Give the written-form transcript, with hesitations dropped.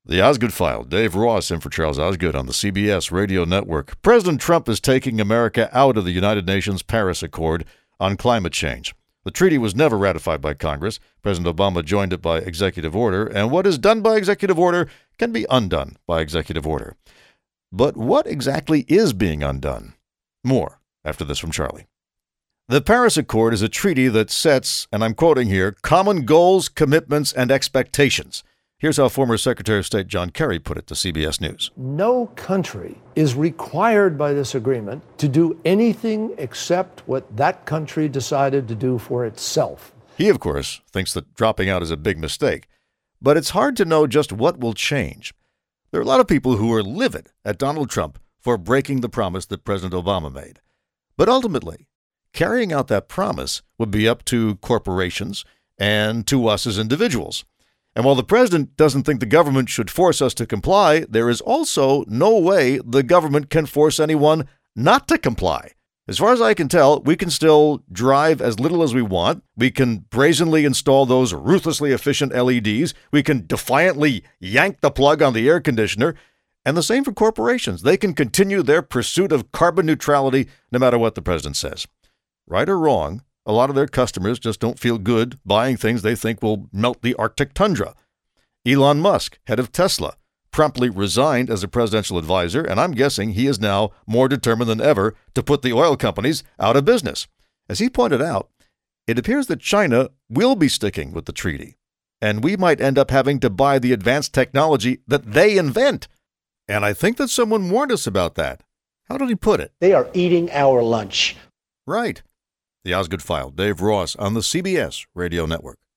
The Osgood File. Dave Ross in for Charles Osgood on the CBS Radio Network. President Trump is taking America out of the United Nations Paris Accord on climate change. The treaty was never ratified by Congress. President Obama joined it by executive order, and what is done by executive order can be undone by executive order. But what exactly is being undone? More after this from Charlie. The Paris Accord is a treaty that sets, and I'm quoting here, common goals, commitments, and expectations. Here's how former Secretary of State John Kerry put it to CBS News. No country is required by this agreement to do anything except what that country decided to do for itself. He, of course, thinks that dropping out is a big mistake. But it's hard to know just what will change. There are a lot of people who are livid at Donald Trump for breaking the promise that President Obama made. But ultimately, carrying out that promise would be up to corporations and to us as individuals. And while the president doesn't think the government should force us to comply, there is also no way the government can force anyone not to comply. As far as I can tell, we can still drive as little as we want. We can brazenly install those ruthlessly efficient LEDs. We can defiantly yank the plug on the air conditioner. And the same for corporations. They can continue their pursuit of carbon neutrality no matter what the president says. Right or wrong, a lot of their customers just don't feel good buying things they think will melt the Arctic tundra. Elon Musk, head of Tesla, promptly resigned as a presidential advisor, and I'm guessing he is now more determined than ever to put the oil companies out of business. As he pointed out, it appears that China will be sticking with the treaty, and we might end up having to buy the advanced technology that they invent. And I think that someone warned us about that. How did he put it? They are eating our lunch. Right. The Osgood File, Dave Ross on the CBS Radio Network.